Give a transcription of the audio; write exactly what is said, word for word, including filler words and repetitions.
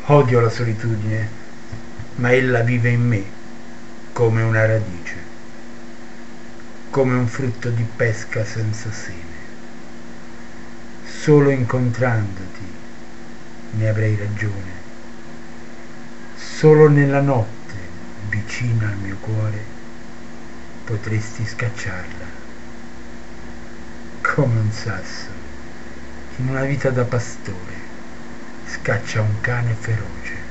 Odio la solitudine, ma ella vive in me come una radice, come un frutto di pesca senza seme. Solo incontrandoti ne avrei ragione, solo nella notte vicina al mio cuore potresti scacciarla, come un sasso in una vita da pastore scaccia un cane feroce.